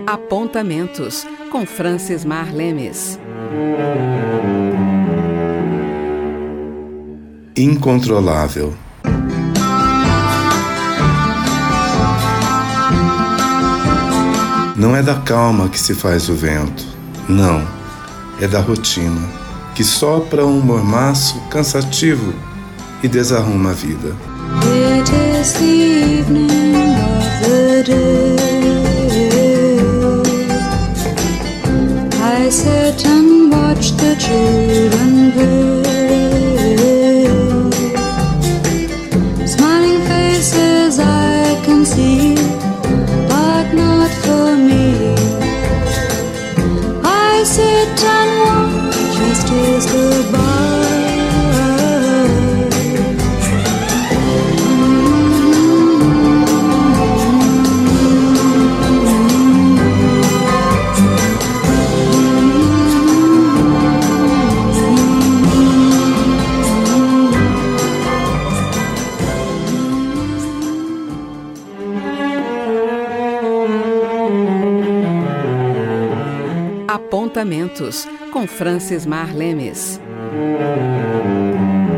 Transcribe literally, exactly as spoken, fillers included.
Apontamentos, com Francis Mar Lemes. Incontrolável. Não é da calma que se faz o vento, não, é da rotina, que sopra um mormaço cansativo e desarruma a vida. It is the evening of the day. I sit and watch the children play. Smiling faces I can see, but not for me. I sit and watch as tears go by. Apontamentos, com Francis Mar Lemes.